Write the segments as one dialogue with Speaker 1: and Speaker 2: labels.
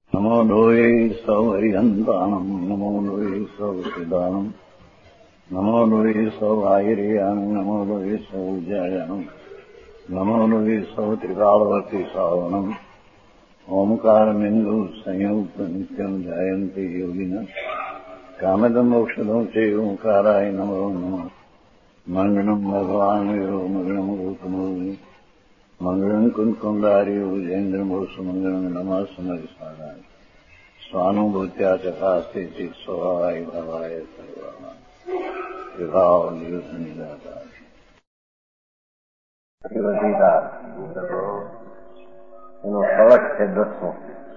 Speaker 1: નમો લોહે સૌ હરિહંતાણમ નમો લોહે સૌ સિદ્ધાણમ નમો લોહે સૌ આયર્યાણમ નમો લોહે સૌ જયાણમ નમો લોહે સૌ ત્રિકાળવતી શ્રાવણમ ઓમકારમિંદુ સંયુક્ત નિત્યમ જાયંતિ યોગિના કામદમોક્ષદો છે ઓંકારાય નમો નમઃ મંગળમ ભગવાન વિરો મંગળમ ગૌતમો મંગળમ કુંકુંડાર્યો જૈન્દ્રમોષ મંગળમ નમઃ સમયસારાય સ્વાનુભૂત્યા ચકાસ્તે ચિત સ્વભાવાય ભાવાય સર્વા વિભાવ નિયુદ્ધ નિરાકાર
Speaker 2: એનો કવચ છે 10મો.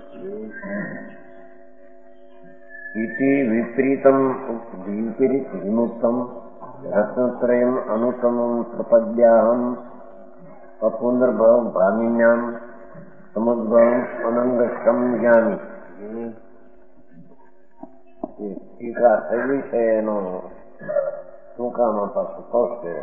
Speaker 2: ઇતિ વિપરીતમ વિપરીત વિમુક્તમ રત્નત્રયમ અનુતમમ પ્રપદ્યાહમ અપુનર્ભવ ભામિન્યામ સમુદ્ભવમ અનંગષ્ટમ જ્ઞાની. ટીકા થયેલી છે એનો ટૂંકામાં પાછું કહશે.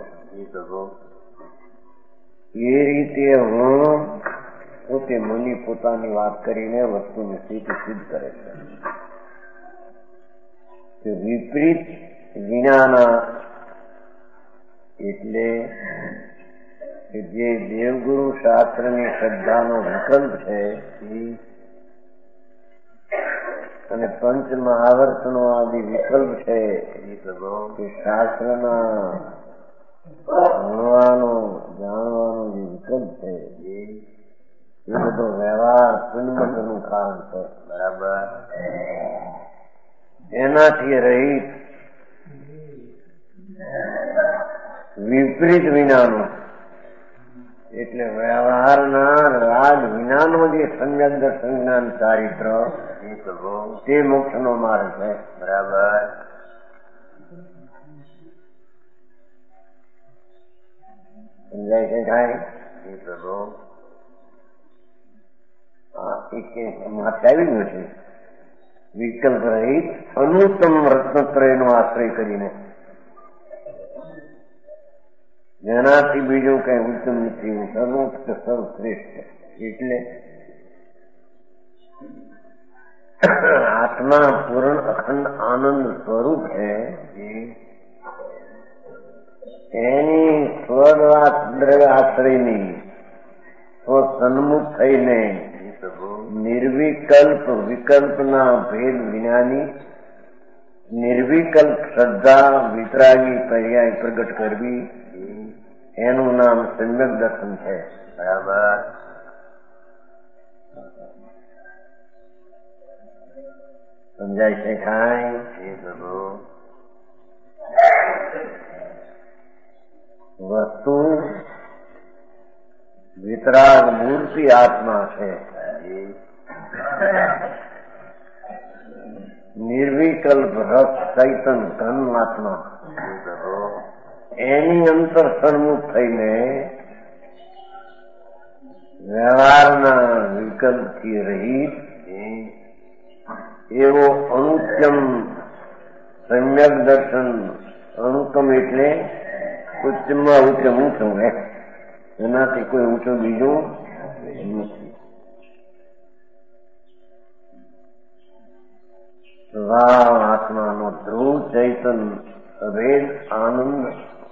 Speaker 2: એ રીતે હું પોતે મુનિ પોતાની વાત કરીને વસ્તુની સ્થિતિ સિદ્ધ કરે છે. વિપરીત વિનાના એટલે જે દેવગુરુ શાસ્ત્રની શ્રદ્ધાનો વિકલ્પ છે અને પંચ મહાવર્તનો આદિ વિકલ્પ છે કે શાસ્ત્રના ભણવાનો જાણવાનો જે વિકલ્પ છે એ બધો વ્યવહાર શૂન્યનું કારણ છે. બરાબર. એનાથી રહિત વિપરીત વિનાનું એટલે વ્યવહારના રાગ વિનાનો જે સમ્યક દર્શન જ્ઞાન ચારિત્ર તે મોક્ષનો માર્ગ છે. બરાબર. સમજાય છે કાંઈ? આવી નથી. વિકલ્પ રહિત અનુત્તમ રત્નત્રયનો આશ્રય કરીને જેનાથી બીજું કઈ ઉત્તમ નથી, સર્વોચ્ચ સર્વશ્રેષ્ઠ. એટલે આત્મા પૂર્ણ અખંડ આનંદ સ્વરૂપ છે. એની સ્વદ્રવ્ય આશ્રયની સ્વસન્મુખ થઈને નિર્વિકલ્પ વિકલ્પના ભેદ વિનાની નિર્વિકલ્પ શ્રદ્ધા વિતરાગી પર્યાય પ્રગટ કરવી એનું નામ સમ્યક દર્શન છે. બરાબર. સમજાય છે કાંઈ? વસ્તુ વિતરાગ મૂર્તિ આત્મા છે. નિર્વિકલ્પ રસ ચૈતન ધન આત્મા એની અંતર સન્મુખ થઈને વ્યવહારના વિકલ્પથી રહિત એવો અનુત્તમ સમ્યક દર્શન. અનુત્તમ એટલે ઉચ્ચમાં ઉચ્ચમ ઊંચું, એનાથી કોઈ ઊંચું બીજું નથી. સ્વભાવ આત્માનો ધ્રુવ ચૈતન અભેદ આનંદ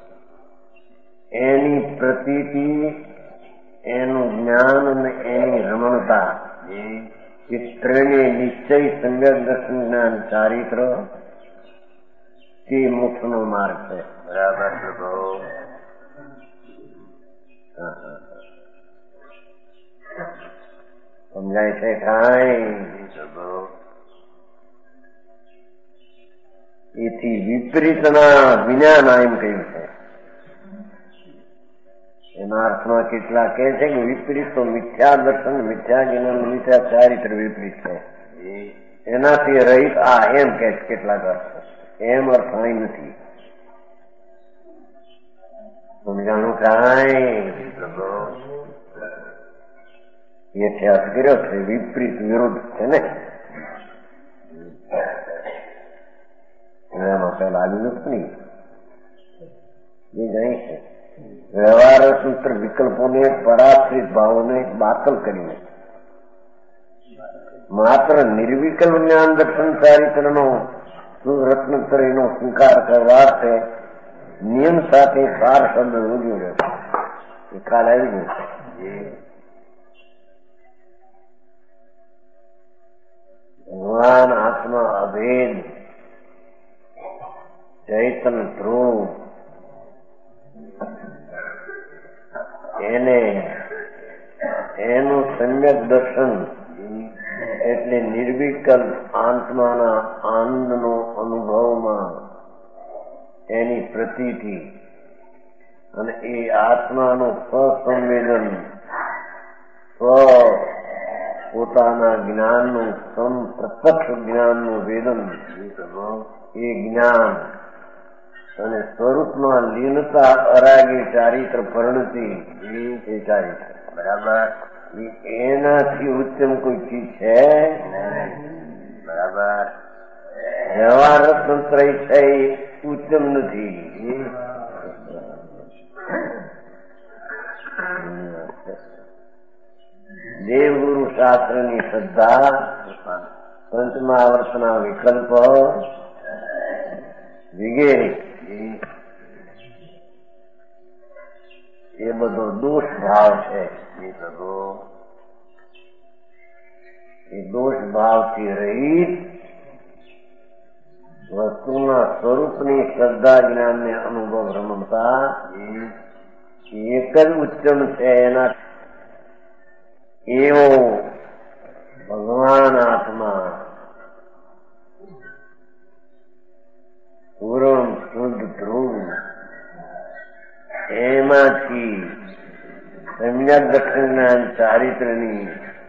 Speaker 2: એની પ્રતીતિ એનું જ્ઞાન અને એની રમણતા એ ત્રણે નિશ્ચય સમ્યક દર્શન જ્ઞાન ચારિત્ર તે મોક્ષનો માર્ગ છે. બરાબર. સમજાય છે કાંઈ? એથી વિપરીતના વિનાના એમ કહ્યું છે. એના અર્થમાં કેટલા કહે છે કે વિપરીત તો મિથ્યા દર્શન મિથ્યા જ્ઞાન મિથ્યા ચારિત્ર વિપરીત છે. એનાથી રહિત આ એમ કે કેટલાક અર્થ એમ અર્થ અહીં નથી. સમજાણું કાંઈ? એ ખ્યાલ કર્યો છે વિપરીત વિરુદ્ધ છે ને એમાં પહેલા આવ્યું નથી. એ જાય છે વ્યવહાર સૂત્ર વિકલ્પોને પરાશ્રિત ભાવોને બાતલ કરીને માત્ર નિર્વિકલ્પ જ્ઞાન દર્શન ચારિત્રનો રત્નત્રયનો સ્વીકાર કરવા છે નિયમ સાથે 4 શબ્દ રૂજ્યો રહેશે. એ કાલ આવી ગયું છે. ભગવાન આત્મા અભેદ, ચૈતન ધ્રુવ, એનું સમ્યક દર્શન એટલે નિર્વિકલ્પ આત્માના આનંદનો અનુભવમાં એની પ્રતીતિ અને એ આત્માનું સ્વસંવેદન, પોતાના જ્ઞાનનું પ્રત્યક્ષ જ્ઞાનનું વેદન, એ જ્ઞાન અને સ્વરૂપમાં લીનતા અરાગી ચારિત્ર પરિણતિ, એ ચારિત્ર બરાબર. એનાથી ઉત્તમ કોઈ ચીજ છે બરાબર. વ્યવહાર તંત્ર છે એ ઉત્તમ નથી. દેવગુરુ શાસ્ત્રની શ્રદ્ધા, પંચમહાવર્તના વિકલ્પ વગેરે એ બધો દોષ ભાવ છે. એ દોષ ભાવથી રહિત વસ્તુના સ્વરૂપની શ્રદ્ધા જ્ઞાનને અનુભવ રમતા એક જ ઉત્તમ છે. એના એવો ભગવાન આત્મા પૂર્ણ શુદ્ધ ધ્રુવ, એમાંથી સમ્યક દર્શન જ્ઞાન ચારિત્રની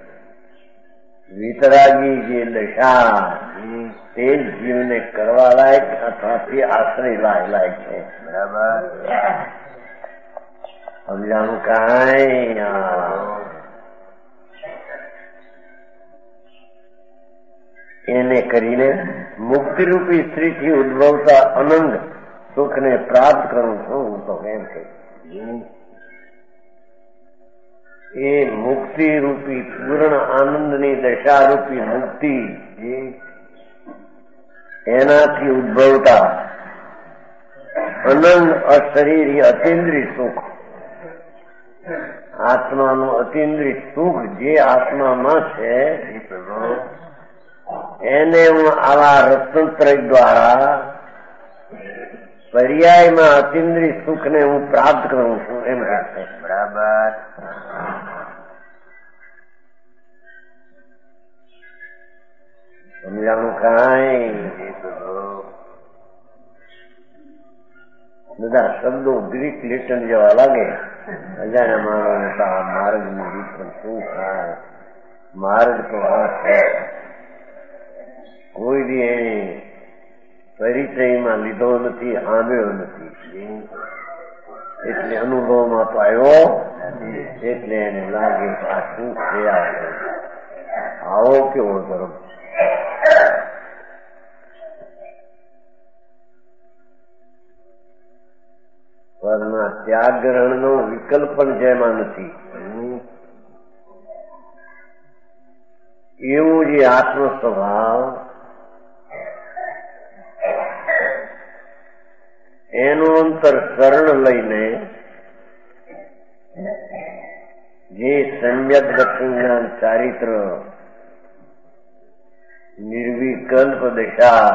Speaker 2: વિતરાગી જે દશા તે જીવને કરવા લાયક અથવા તે આશ્રય લાયક છે બરાબર. સમજાણું કાંઈ એને કરીને મુક્તિરૂપી સ્ત્રીથી ઉદ્ભવતા અનંત સુખને પ્રાપ્ત કરું છું હું તો એમ કહ્યું. એ મુક્તિ રૂપી પૂર્ણ આનંદની દશારૂપી મુક્તિ, એનાથી ઉદ્ભવતા અનંત અશરીરી અતિન્દ્રિય સુખ, આત્માનું અતિન્દ્રિય સુખ જે આત્મામાં છે એને હું આવા રત્નત્રય દ્વારા પર્યાયમાં અતિન્દ્રિય સુખને હું પ્રાપ્ત કરું છું એમ કહે બરાબર. સમજાણું કાંઈ? બધા શબ્દો ગ્રીક લેટન જેવા લાગે. અજાણ્યા માણસને તો આ માર્ગની રીત પણ શું થાય? માર્ગ તો આ છે, કોઈ દી એને પરિચયમાં લીધો નથી, સાંભળ્યો નથી, એટલે અનુભવમાં તો આવ્યો, એટલે એને લાગે આ શું છે? આવો કેવો ધર્મ? પરના ત્યાગ ગ્રહણનો વિકલ્પ પણ જેમાં નથી એવું જે આત્મ સ્વભાવ, એનું અંતર શરણ લઈને જે સમ્યક દર્શન જ્ઞાન ચારિત્ર નિર્વિકલ્પ દશા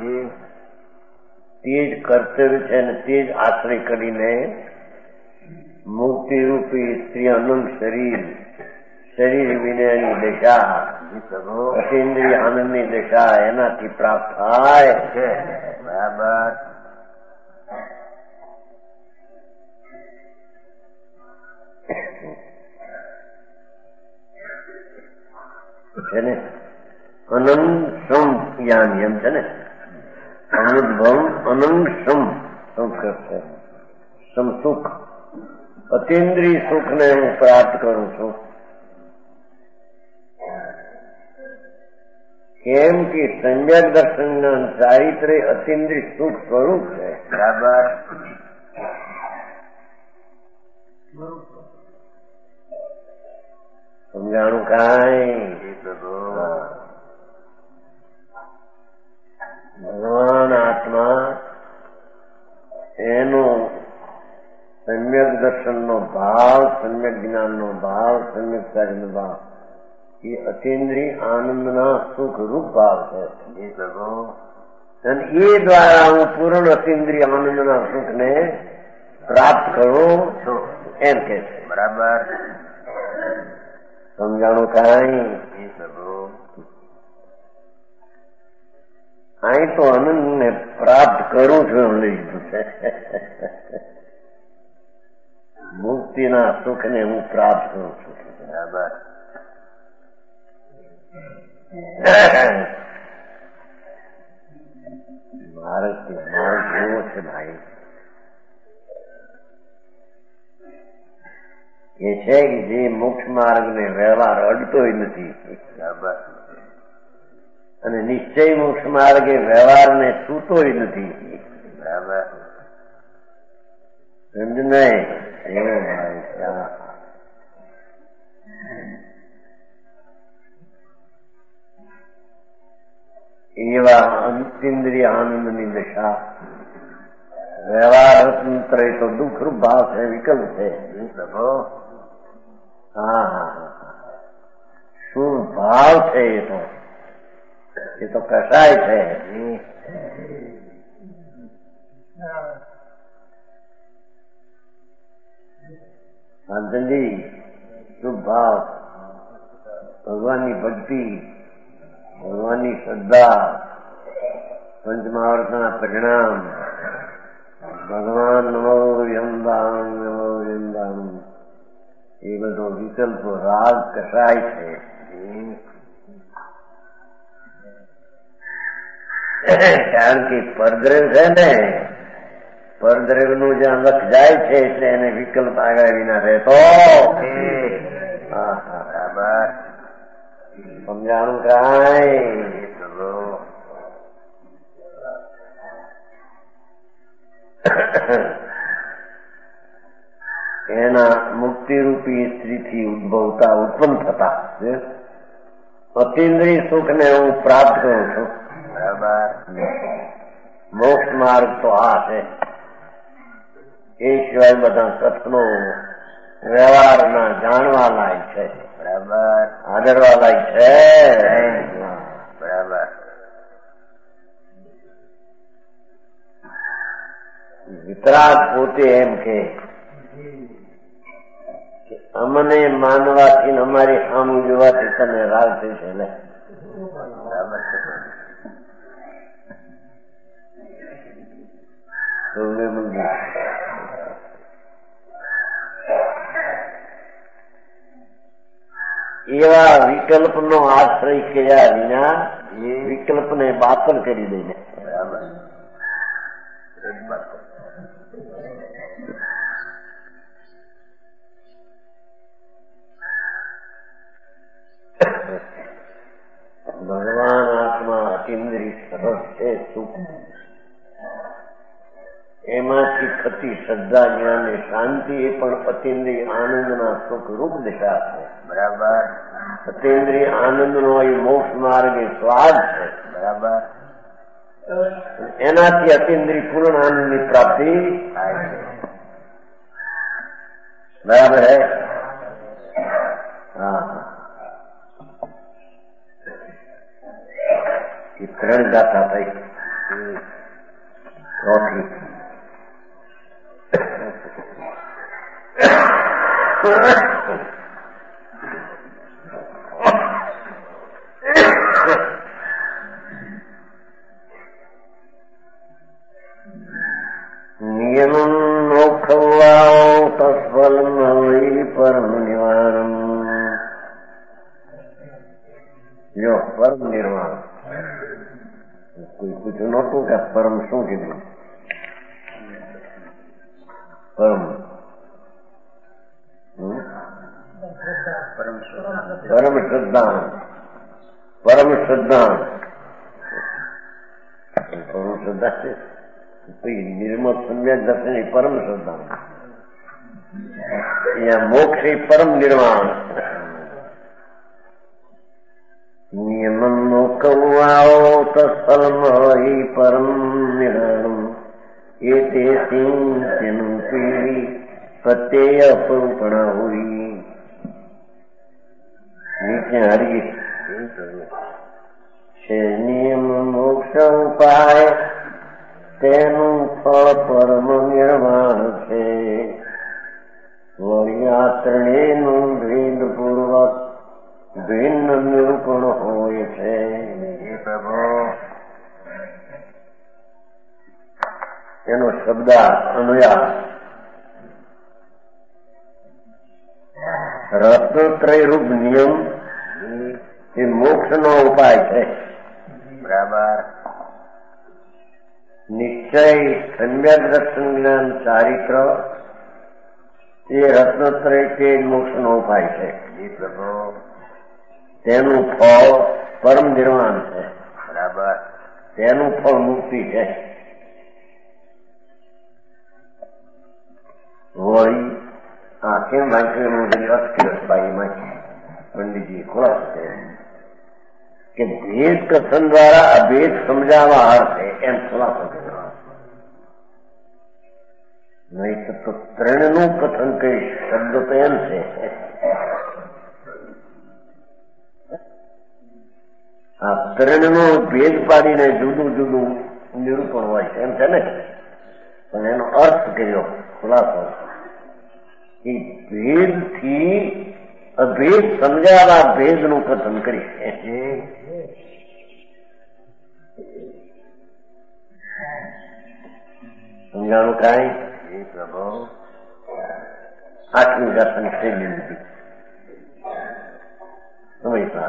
Speaker 2: તે જ કર્તવ્ય છે અને તે જ આશ્રય કરીને મુક્તિરૂપી સ્ત્રી અનંત શરીર વિનયની દશા, અતિન્દ્રિય આનંદની દશા એનાથી પ્રાપ્ત થાય છે બરાબર. છે ને અનંત સમ યાન એમ છે ને, અનુદ્ભવ અનંત સમ સંસ્કૃત છે. સમ સુખ, અતિન્દ્રિય સુખને હું પ્રાપ્ત કરું છું. કેમ કે સમ્યક દર્શન ચારિત્ર્ય અતિન્દ્રિય સુખ સ્વરૂપ છે બરાબર. સમજાણું કાંઈ? દર્શનનો ભાવ, સમ્યક જ્ઞાનનો ભાવ, સમ્યક કાર્યનો ભાવ એ અતીન્દ્રિય આનંદના સુખ રૂપ ભાવ છે. અને એ દ્વારા હું પૂર્ણ અતીન્દ્રિય આનંદના સુખને પ્રાપ્ત કરું છું એમ કે છે.
Speaker 1: બરાબર
Speaker 2: સમજાણું કાંઈ? અહીં તો આનંદને પ્રાપ્ત કરું છું એમ લીધું છે. મુક્તિના સુખને હું પ્રાપ્ત કરું છું.
Speaker 1: બરાબર
Speaker 2: માર્ગ જેવો છે ભાઈ. એ છે કે જે મોક્ષ માર્ગ ને વ્યવહાર અડતોય નથી.
Speaker 1: બરાબર
Speaker 2: અને નિશ્ચય મોક્ષ માર્ગે વ્યવહારને છૂતોય નથી.
Speaker 1: બરાબર
Speaker 2: સમજ નહીં? એવું ભાઈ ત્યાં એવા અંતિન્દ્રિય આનંદની દશા. વ્યવહાર તંત્ર એ તો દુઃખરૂપ ભાવ છે, વિકલ્પ છે. હા શું ભાવ છે એ તો કસાય છે. શાંતનજી શુભ ભાવ, ભગવાનની ભક્તિ, ભગવાનની શ્રદ્ધા, પંચમહાવર્તના પરિણામ, ભગવાન નમો યમદાન નમો યમદાન, એ બધો વિકલ્પ રાગ કસાય છે. કારણ કે પરદ્રવ છે ને, પરદ્રવ નું જે અંગત જાય છે એટલે એને વિકલ્પ આવ્યા વિના રહેતો. બરાબર સમજાણું કાંઈ? એના મુક્તિરૂપી સ્ત્રીથી ઉદ્ભવતા ઉત્પન્ન થતા અતીન્દ્રિય સુખને હું પ્રાપ્ત કરું છું.
Speaker 1: બરાબર
Speaker 2: મોક્ષ માર્ગ તો આ છે. એ સિવાય બધા કથનો વ્યવહારના જાણવા લાયક છે.
Speaker 1: બરાબર
Speaker 2: આદરવા લાયક છે.
Speaker 1: બરાબર
Speaker 2: વિતરાગ પોતે એમ કે અમને માનવાથી અમારી સામું જોવાથી તને રાગ થઈ છે ને.
Speaker 1: બરાબર
Speaker 2: એવા વિકલ્પનો આશ્રય કર્યા વિના વિકલ્પને બાતલ કરી દઈને.
Speaker 1: બરાબર
Speaker 2: ભગવાન આત્મા અતિન્દ્રિય સરસ છે, સુખ. એમાંથી થતી શ્રદ્ધા, જ્ઞાન અને શાંતિ એ પણ અતિન્દ્રિય આનંદના સુખ રૂપ દિશા છે.
Speaker 1: બરાબર
Speaker 2: અતિન્દ્રિય આનંદનો એ મોક્ષ માર્ગ એ સ્વાદ છે.
Speaker 1: બરાબર
Speaker 2: એનાથી અતિન્દ્રિય પૂર્ણ આનંદની પ્રાપ્તિ
Speaker 1: થાય છે.
Speaker 2: બરાબર હે? હા, એ ત્રણ ગાથા થઈ. ચોથી નિયમમ મોક્ષવાઓ તત્ફલમ વૈ પરમ નિવારમ. જો પરમ નિર્વાણ કોઈ પૂછ્યું નહોતું કે પરમ શું કીધું? પરમ પરમ શ્રદ્ધા, પરમ શ્રદ્ધા, પરમ શ્રદ્ધા છે. નિર્મળ સમ્યક દર્શન એ પરમ શ્રદ્ધા. અહીંયા મોક્ષ એ પરમ નિર્વાણ. નિયમન મોકવાઓ તત્ફલમ હિ પરમ નિર્વાણમ. એ તે સિંહ પીવી તે અપરૂપણા હોઈ. નીચે હરી છે નિયમ મોક્ષ ઉપાય, તેનું ફળ પરમ નિર્વાણ છે. વળી આ ત્રણેયનું ભેદપૂર્વક ભિન્ન નિરૂપણ હોય છે. એનો શબ્દ અનુયાસ રત્નત્રય રૂપ નિયમ એ મોક્ષનો ઉપાય છે. બરાબર. નિશ્ચય, સમ્યક દર્શન, જ્ઞાન, ચારિત્ર એ રત્નત્રય કે મોક્ષનો ઉપાય છે. તેનું ફળ પરમ નિર્વાણ છે. બરાબર. તેનું ફળ મુક્તિ છે. વળી આ કેમ વાંચ્યું અટક્યું પંડિતજી ખુલાસો છે કે ભેદ કથન દ્વારા અભેદ સમજાવવા અર્થે એમ ખુલાસો કર્યો. નહીં તો ત્રણનું કથન કઈ શબ્દ તો એમ છે. આ ત્રણનો ભેદ પાડીને જુદું જુદું નિરૂપણ હોય છે એમ છે ને. પણ એનો અર્થ કર્યો ખુલાસો કે ભેદ થી અભેદ સમજાવવા ભેદ નું કથન કરી. સમજાણું કાંઈ પ્રભુ આટલું દર્શન થઈ નથી સમજતા.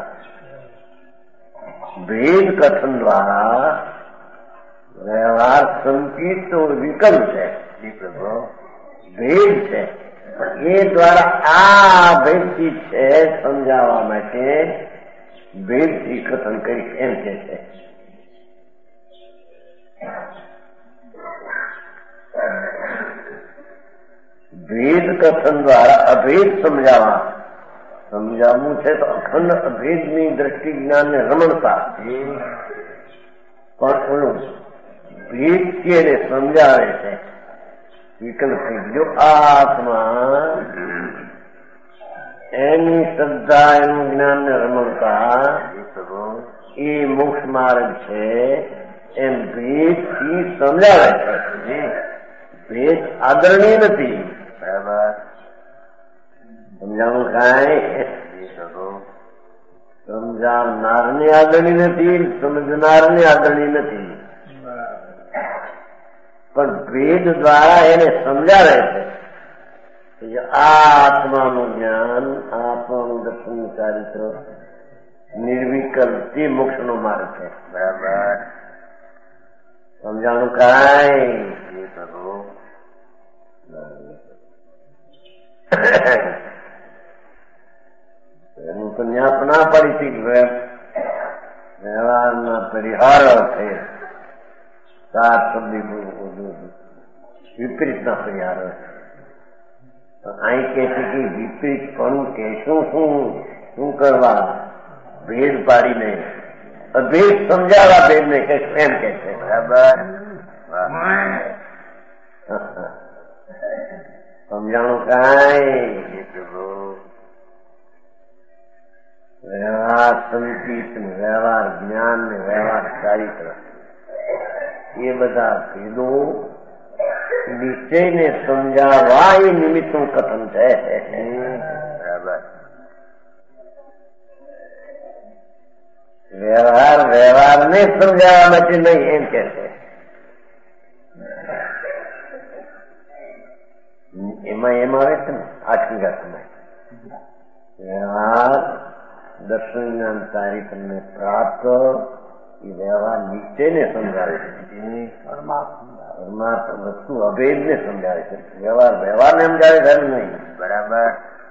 Speaker 2: ભેદ કથન દ્વારા વ્યવહાર સંકિત તો વિકલ્પ છે. પ્રભુ ભેદ છે પણ એ દ્વારા આ ભેદથી છે સમજાવવા માટે ભેદથી કથન કરી એમ કે છે. ભેદ કથન દ્વારા અભેદ સમજાવવું છે તો અખંડ અભેદની દ્રષ્ટિ જ્ઞાન ને રમણતા. પણ ભેદથી એને સમજાવે છે. વિકલ્પ થઈ ગયો. આત્મા એની શ્રદ્ધા, એનું જ્ઞાન ને રમણતા એ મોક્ષ માર્ગ છે એમ ભેદ થી સમજાવે છે. ભેદ આદરણીય નથી. બરાબર. સમજાવું કાંઈ સમજાવનારને આદરણી નથી, સમજનારને આદરણી નથી. પણ ભેદ દ્વારા એને સમજાવે છે આ આત્માનું જ્ઞાન, આત્માનું દર્શન, ચારિત્ર નિર્વિકલ્પ તે મોક્ષ નો માર્ગ છે. બરાબર. સમજાણું કાંઈ એનું તો ન્યાસ ના પડી હતી. વ્યવહારના પરિહાર છે. 7 શબ્દ વિપરીત ના પરિહાર. અહીં કે છે કે વિપરીત પણ કે શું કરવા ભેદ પાડીને અભેદ સમજાવવા ભેદ ને કે એમ કે છે. બરાબર. સમજાણું કાંઈ વ્યવહાર સંકિત, વ્યવહાર જ્ઞાન ને વ્યવહાર ચારિત્ર એ બધા ભેદો નિશ્ચયને સમજાવવા એ નિમિત્તનું કથન છે. બરાબર. વ્યવહારને સમજાવવા માટે નહીં એમ કે છે. એમ આવે છે ને આઠમી ઘાટમાં વ્યવહાર દર્શન જ્ઞાન ચારિત્રને પ્રાપ્ત એ વ્યવહાર નિશ્ચયને સમજાવે છે. પરમાર્થ વસ્તુ અભેદને સમજાવે છે. વ્યવહારને સમજાવે છે નહીં. બરાબર.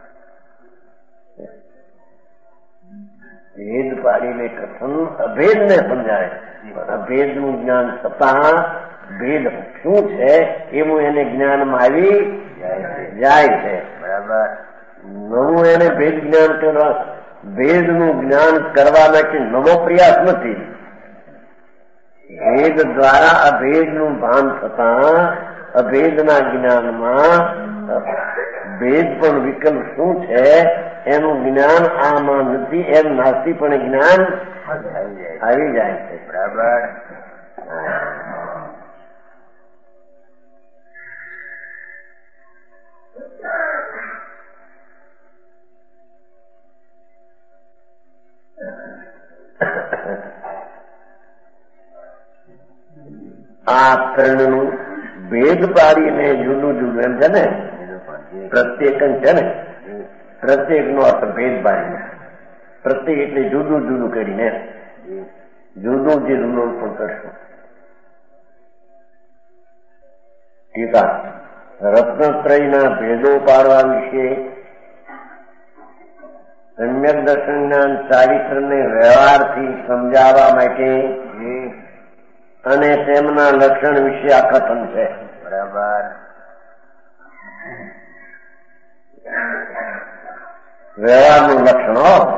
Speaker 2: ભેદ પાડીને કથન અભેદને સમજાવે. અભેદનું જ્ઞાન છતાં ભેદ શું છે એવું એને જ્ઞાનમાં આવી જાય છે. બરાબર. નવું એને ભેદ જ્ઞાન કરવા, ભેદનું જ્ઞાન કરવા માટે નવો પ્રયાસ નથી. ભેદ દ્વારા અભેદનું ભાન થતા અભેદના જ્ઞાનમાં ભેદ પણ વિકલ્પ શું છે એનું જ્ઞાન આમાં નથી, એમ નાસ્તી પણ જ્ઞાન આવી જાય છે. બરાબર. આ ત્રણનું ભેદ પાડીને જુદું જુદું એમ છે ને, પ્રત્યેક છે ને, પ્રત્યેક નો અર્થ ભેદ પાડીને, પ્રત્યેક એટલે જુદું જુદું કરીને જુદું જે નિરૂપણ કરશું. ટીકા રત્નત્રયના ભેદો પાડવા વિશે સમ્યક દર્શન જ્ઞાન ચારિત્રને વ્યવહારથી સમજાવવા માટે અને તેમના લક્ષણ વિશે આ કથન છે. બરાબર. વ્યવહારનું લક્ષણ,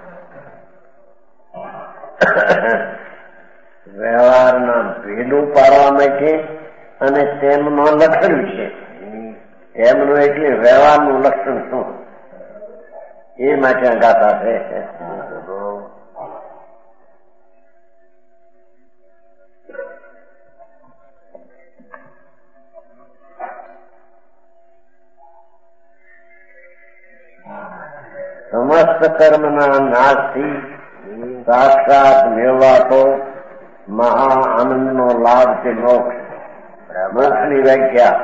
Speaker 2: વ્યવહારના ભેદો પાડવા માટે અને તેમના લક્ષણ વિશે. એમનું એટલે વ્યવહારનું લક્ષણ શું એ માટે આ ગાથા છે. સમસ્ત કર્મના નાશથી સાક્ષાત મેળવાતો મહા આનંદનો લાભ છે મોક્ષ. મોક્ષની વ્યાખ્યા.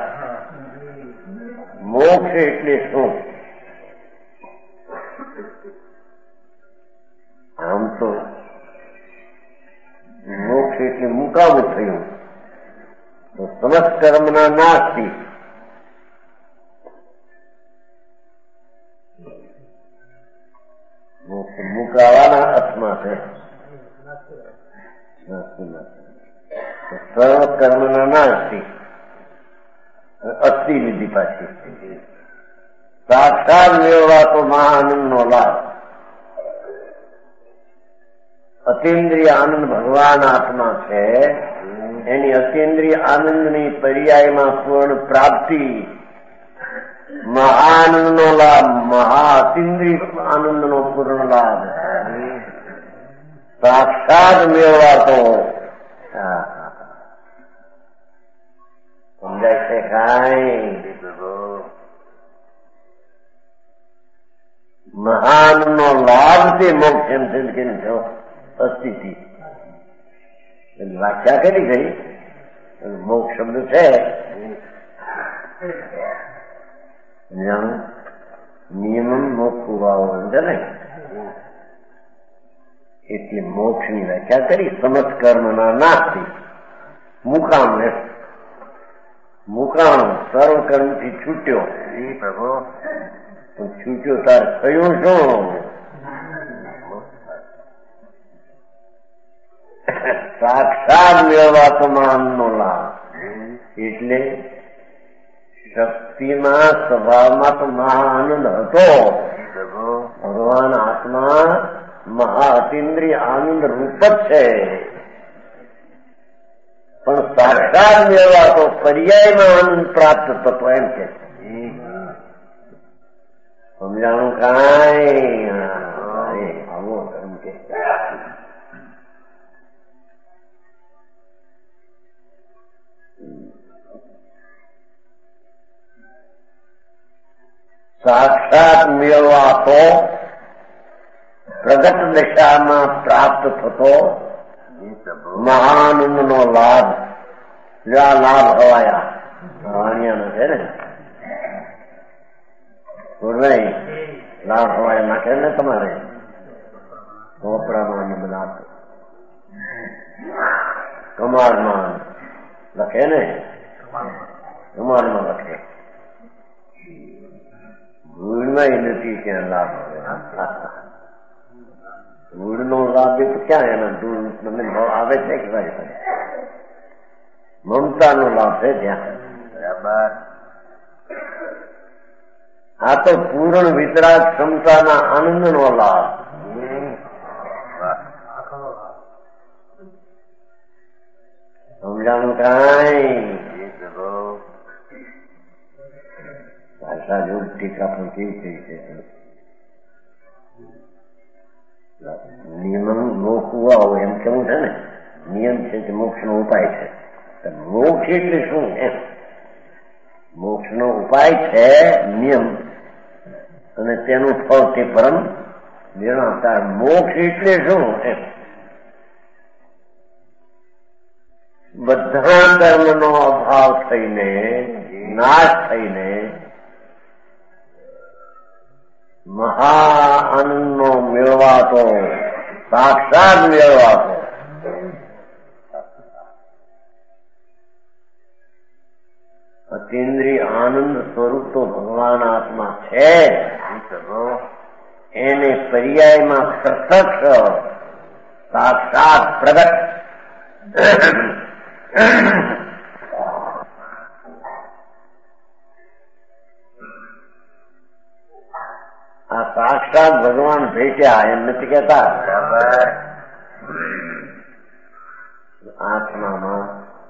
Speaker 2: મોક્ષ એટલે શું? આમ તો મોક્ષ એટલે મુકામ થયું. તો સમસ્ત કર્મના નાશથી મુકાવાના અર્થમાં છે. સર્વ કર્મના નાશથી અસ્થિ લીધી પાછી. સાક્ષાત મેળવાતો મહાઆનંદ નો લાભ. અતીન્દ્રિય આનંદ ભગવાન આત્મા છે. એની અતીન્દ્રિય આનંદની પર્યાયમાં પૂર્ણ પ્રાપ્તિ, મહાઆનંદ નો લાભ, મહા અતીન્દ્રિય આનંદ નો પૂર્ણ લાભ સાક્ષાત મેળવાતો. સમજાય છે કાંઈ? મહાન નો લાભ તે મોક્ષ એમ છે અસ્થિતિ વ્યાખ્યા કરી ગઈ. મોક્ષ શબ્દ છે નિયમન મોક્ષ ભાવ છે ને, એટલે મોક્ષ ની વ્યાખ્યા કરી. સમસ્ત કર્મના નાશથી મુકામ, મુકામ સર્વ કર્મ થી છૂટ્યો. પ્રભુ છૂટ્યો તાર થયું શું? સાક્ષાત મેળવાતો આનંદનો લાભ. એટલે શક્તિમાં સ્વભાવમાં તો મહા આનંદ હતો. ભગવાન આત્મા મહા અતીન્દ્રિય આનંદ રૂપ જ છે. પણ સાક્ષાત મેળવાતો પર્યાયમાં આનંદ પ્રાપ્ત થતો એમ કે સમજાણું કાંઈ? આવો એમ કે સાક્ષાત મેળવાતો પ્રગટ દશામાં પ્રાપ્ત થતો મહાનંદ નો લાભ. આ લાભ હવાયા વાણિયાનો છે ને, લાભ હવાયા નાખે ને તમારે ચોપડામાં બધા કમાલમાં લખે ને, કમાલમાં લખે. ભૂલમાં નથી ક્યાં લાભ. ભૂલ નો લાભ એ તો ક્યાં એના ધૂળ મને આવે છે કે મમતા નો લાભ છે ત્યાં. બરાબર. આ તો પૂર્ણ વિતરાગ ક્ષમતાના આનંદ નો લાભ. સમજાણું કાંઈ? રાજયોગ ટીકા પણ કેવી થઈ છે નિયમ મોક્ષ હુઆ હોય એમ કેવું છે ને નિયમ છે કે મોક્ષ નો ઉપાય છે મોક્ષ એટલે શું એમ મોક્ષ નો ઉપાય છે નિયમ અને તેનું ફળ તે પરમ નિર્ણય મોક્ષ એટલે શું એમ બધા કર્મનો અભાવ થઈને નાશ થઈને મહા આનંદનો મેળવાતો સાક્ષાત મેળવાતો અતિન્દ્રિય આનંદ સ્વરૂપ તો ભગવાન આત્મા છે એને પર્યાયમાં પ્રત્યક્ષ સાક્ષાત પ્રગટ આ સાક્ષાત ભગવાન ભેટ્યા એમ નથી કહેતા આત્મામાં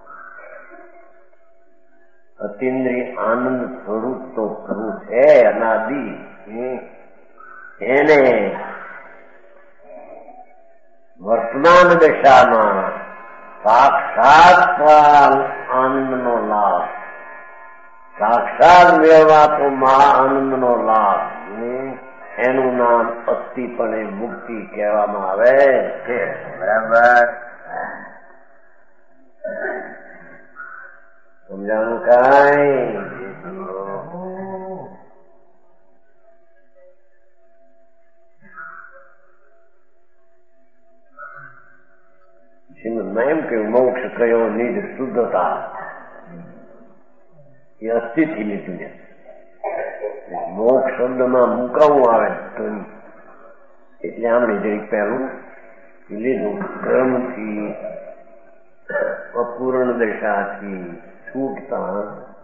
Speaker 2: અતિન્દ્રિય આનંદ સ્વરૂપ તો પ્રભુ છે અનાદિ એને વર્તમાન દશામાં સાક્ષાત આનંદનો લાભ સાક્ષાત મેળવાતો મહા આનંદનો લાભ એનું નામ અસ્થિપણે મુક્તિ કહેવામાં આવે છે બરાબર સમજાણું કાંઈ મેં એમ કહ્યું મોક્ષ કયો નિજ શુદ્ધતા એ અસ્થિથી લીધું છે મોક્ષ શબ્દમાં મુકાવું આવે તો એટલે આમણે જરીક પહેલું લીધું ક્રમથી અપૂર્ણ દશાથી છૂટતા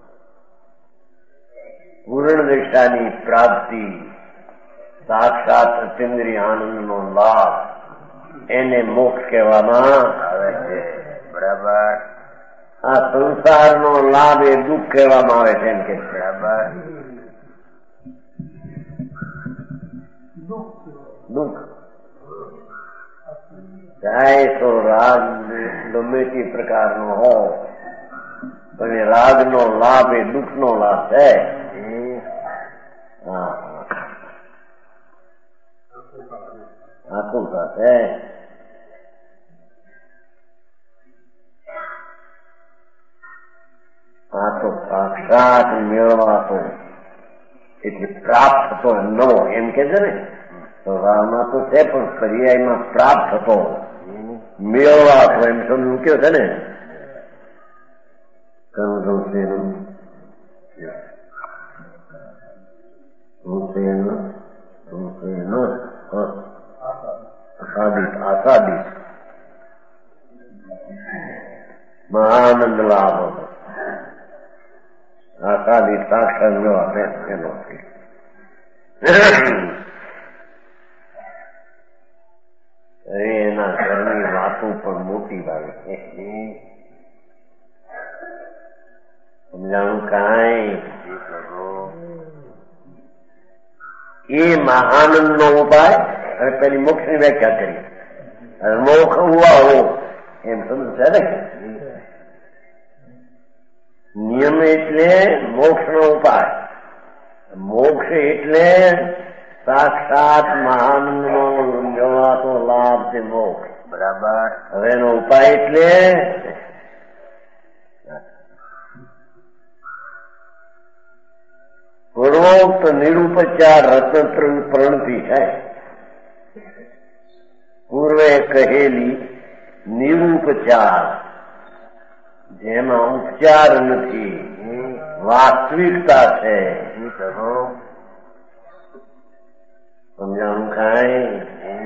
Speaker 2: પૂર્ણ દશાની પ્રાપ્તિ સાક્ષાત અતિન્દ્રિય આનંદનો લાભ એને મોક્ષ કહેવામાં આવે છે બરાબર આ સંસારનો લાભ એ દુઃખ કહેવામાં આવે છે એમ કે બરાબર દુઃખ ચાહે તો રાગ ગમે તે પ્રકારનો હોય પણ એ રાગનો લાભ એ દુઃખનો લાભ છે આકુલતા છે આ તો સાક્ષાત મેળવાતો એટલે પ્રાપ્ત થતો નવો એમ કે છે ને સ્વભાવમાં તો છે પણ પર્યાયમાં પ્રાપ્ત થતો મેળવાતો એમ સમજવું કયો છે ને આસાદિત મહાનંદ લાભ આસાદિત સાક્ષાત મેળવા એનો એના ઘરની વાતો પણ મોટી લાગે સમજાણું કાંઈ એ મહાનંદ નો ઉપાય હવે પેલી મોક્ષ ની વ્યાખ્યા કરી મોક્ષ હુઆ હો એમ સમજ છે ને નિયમ એટલે મોક્ષ નો ઉપાય મોક્ષ એટલે સાક્ષાત મહાનંદ નો મેળવાતો લાભ છે મોક્ષ બરાબર હવે એનો ઉપાય એટલે પૂર્વોક્ત નિરૂપચાર રત્ન પ્રણતિ છે પૂર્વે કહેલી નિરૂપચાર જેમાં ઉપચાર નથી વાસ્તવિકતા છે સમજાણું કાંઈ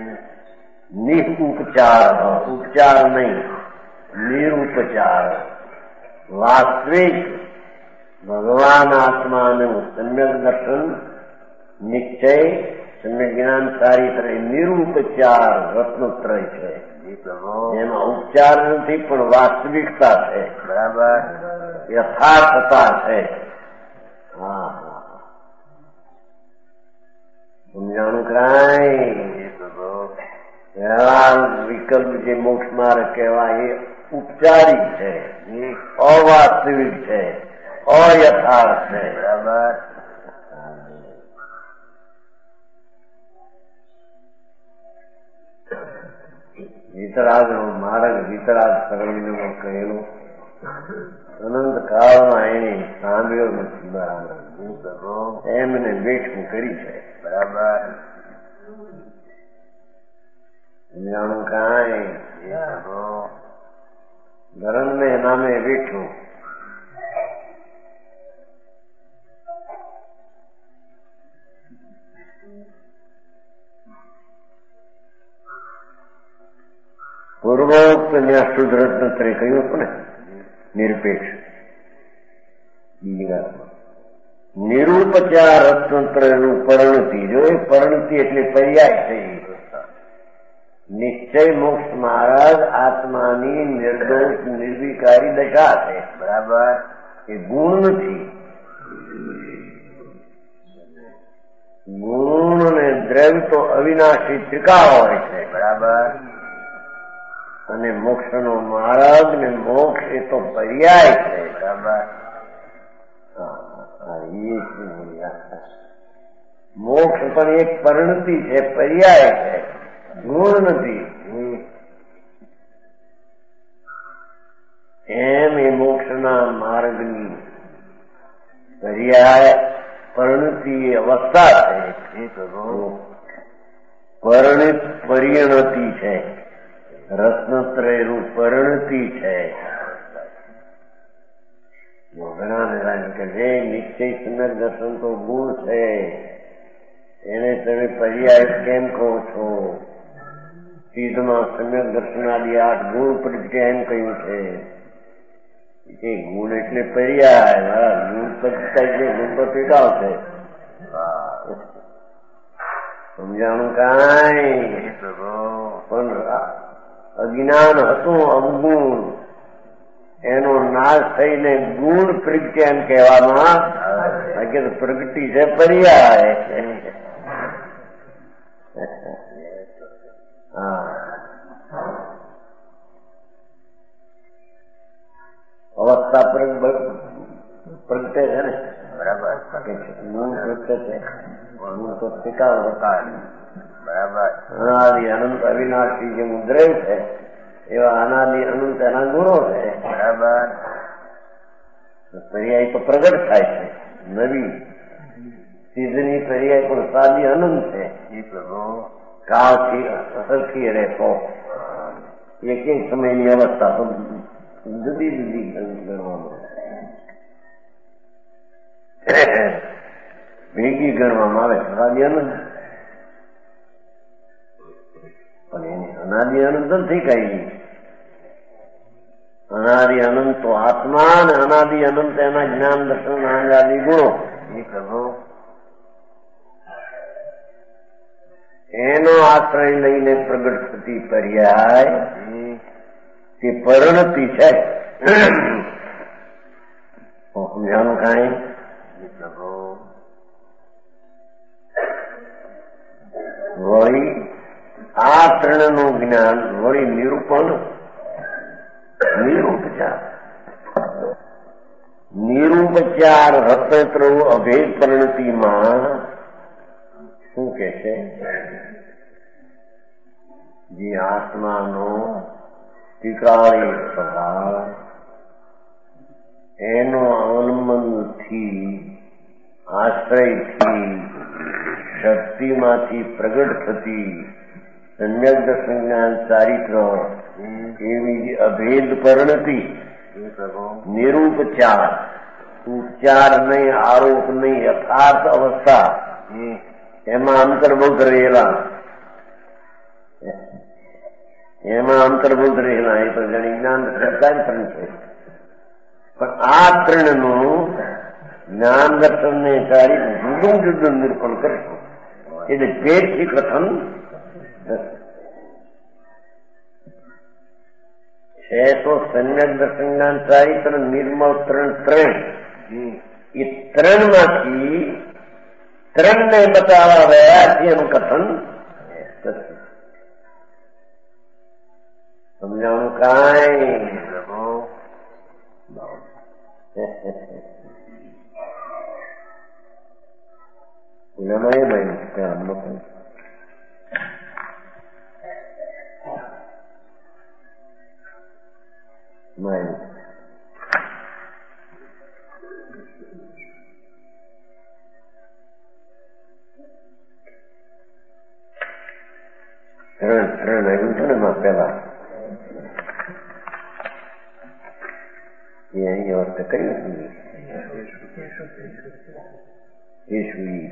Speaker 2: નિઉપચાર ઉપચાર નહીં નિરૂપચાર વાસ્તવિક ભગવાન આત્માનું સમ્યક દર્શન નિશ્ચય સમ્યક જ્ઞાન સારી તરહ નિરૂપચાર રત્નત્રય છે એમાં ઉપચાર નથી પણ વાસ્તવિકતા છે બરાબર યથાર્થતા છે હા સમજાણું કાંઈ વ્યવહાર વિકલ્પ જે મોક્ષ માર્ગ કહેવાય એ ઉપચારિક છે, અવાસ્તવિક છે, અયથાર્થ છે. બરાબર. વિતરાગનો માર્ગ વિતરાગ સરળમાં કહેલું અનંત કાળમાં એને સાંભળ્યો નથી. બરાબર. એમને બેઠું કરી છે. બરાબર. જાણું કાંઈ ધર્મ ને નામે બેઠું. પૂર્વોક્ત જ્યાં શુદ્ધ રત્નત્રય કહ્યું હતું ને નિરપેક્ષ. બીજી વાત નિરૂપચાર રત્નત્રયનું પરિણતિ. જો એ પરિણતિ એટલે પર્યાય થઈ. નિશ્ચય મોક્ષ માર્ગ આત્માની નિર્દોષ નિર્વિકારી દશા છે. બરાબર. એ ગુણ નથી. ગુણ અને દ્રવ્ય તો અવિનાશી ત્રિકાળ હોય છે. બરાબર. અને મોક્ષનો માર્ગ ને મોક્ષ એ તો પર્યાય છે. બરાબર. મોક્ષ પણ એક પરિણતિ છે, પર્યાય છે, ગુણ નથી. એમ એ મોક્ષના માર્ગની પર્યાય પરિણતિ અવસ્થા છે. પરિણિત પરિણતિ છે. રત્નત્રયનું પરિણતિ છે. ઘણા ને કે જે નિશ્ચય સમ્યક દર્શન તો ગુણ છે, એને તમે પર્યાય કેમ કહો છો? સિદ્ધમાં સમ્યક દર્શનાદી 8 ગુણ પ્રત્યે એમ કહ્યું છે. એ ગુણ એટલે પર્યાય. ગુણ પ્રતિષ્ઠા એટલે ગુણ તો ટીકાવ છે. સમજાણું કાંઈ? પણ અજ્ઞાન હતું અવગુણ, એનો નાશ થઈને ગુણ પ્રજ્ઞાન કહેવામાં કે પ્રગતિ છે પર્યાય. અવસ્થા પ્રગટે છે ને. બરાબર. ગુણ પ્રગટે છે. ગુણ તો સ્વીકાર હતા. બરાબર. અનાદિ અનંત અવિનાશી જે દ્રવ્ય છે એવા અનાદિ અનંત એના ગુણો છે. બરાબર. પર્યાય તો પ્રગટ થાય છે. નવી સિદ્ધની પર્યાય પણ સાદી અનંત છે. કાળથી સરખી રહેતો એક એક સમયની અવસ્થા તો જુદી જુદી ગણવામાં ભેગી ગણવામાં આવે. સાદી અનંત પણ એની અનાદિ અનંત નથી કઈ. અનાદિ અનંત તો આત્મા અને અનાદિ અનંત એના જ્ઞાન દર્શન આદિ ગુણો. એનો આશ્રય લઈને પ્રગટ થતી પર્યાય તે પરિણતિ છે. સમજાણું કાંઈ? વળી આ ત્રણનું જ્ઞાન વળી નિરૂપણ નિરૂપચાર નિરૂપચાર રત્નત્ર અભેદ પરિણતિમાં શું કે છે? જે આત્માનો ત્રિકાળી સ્વભાવ એનો અવલંબનથી આશ્રયથી શક્તિમાંથી પ્રગટ થતી સમ્યક દર્શન જ્ઞાન ચારિત્ર એવી અભેદ પરિણતિ નિરૂપચાર. ઉપચાર નહીં, આરોપ નહીં, યથાર્થ અવસ્થા એમાં અંતર્ભૂત રહેલા એ તો જણી જ્ઞાન દર્શન છે. પણ આ ત્રણનું જ્ઞાન દર્શન ને ચારી જુદું જુદું નિરૂપણ કરશું એટલે પેટથી કથન છે. તો સમ્યક દર્શન જ્ઞાન ચારિત્ર નિર્મળ ત્રણ એ ત્રણમાંથી ત્રણને બતાવવા ગયા એનું કથન સમજાણું કાંઈ ત્રણ આવ્યું છે ને પેલા એ અહીં અર્થ કર્યું ઈશ્વરી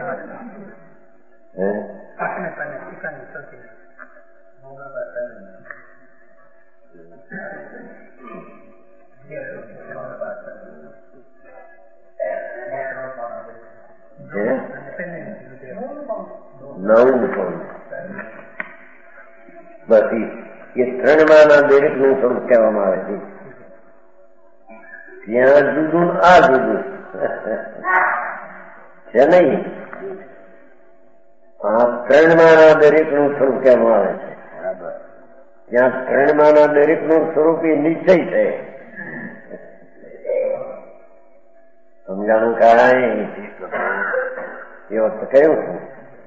Speaker 2: નવું બસ એ ત્રણમાંના દરેક નું સ્વરૂપ કહેવામાં આવે છે. ત્યાં જુદું આ જુદું છે નહીં. આ ત્રણમાંના દરેક નું સ્વરૂપ કહેવામાં આવે છે. ત્યાં ત્રણમાંના દરેક નું સ્વરૂપ એ નિશ્ચય છે. સમજાણું કાંઈ એ વખતે કહ્યું છું.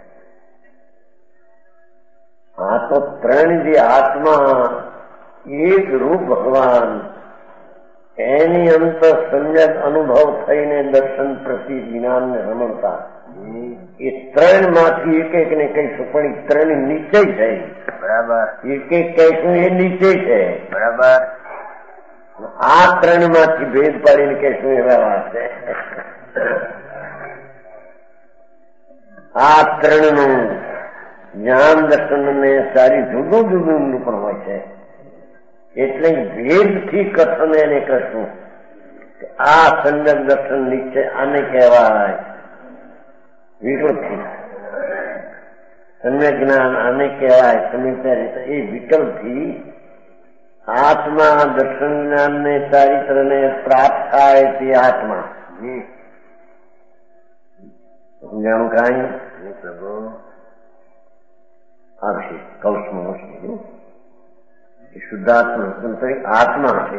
Speaker 2: આ તો ત્રણ જે આત્મા એક રૂપ ભગવાન એની અંતર સંયત અનુભવ થઈને દર્શન પ્રતિ જ્ઞાન ને રમણતા એ ત્રણ માંથી એક એક ને કહીશું પણ એ ત્રણ નિશ્ચય છે. બરાબર. એક એક કહીશું એ નિશ્ચય છે. બરાબર. આ ત્રણ માંથી ભેદ પાડીને કહીશું એવા વાત છે. આ ત્રણ નું જ્ઞાન દર્શન ને સારી જુદું જુદું નિરૂપણ હોય છે. એટલે ભેદથી કથન એને કહેશું કે આ સંયમ દર્શન નિશ્ચય આને કહેવાય. વિકલ્પથી સમ્યક જ્ઞાન આને કહેવાય. સમ્યક રીતે એ વિકલ્પથી આત્મા દર્શન જ્ઞાન ને ચારિત્ર ને પ્રાપ્ત થાય તે આત્મા સમજાણું કાંઈ આવશે કૌશમાં આવશે. શુદ્ધાત્મા આત્મા છે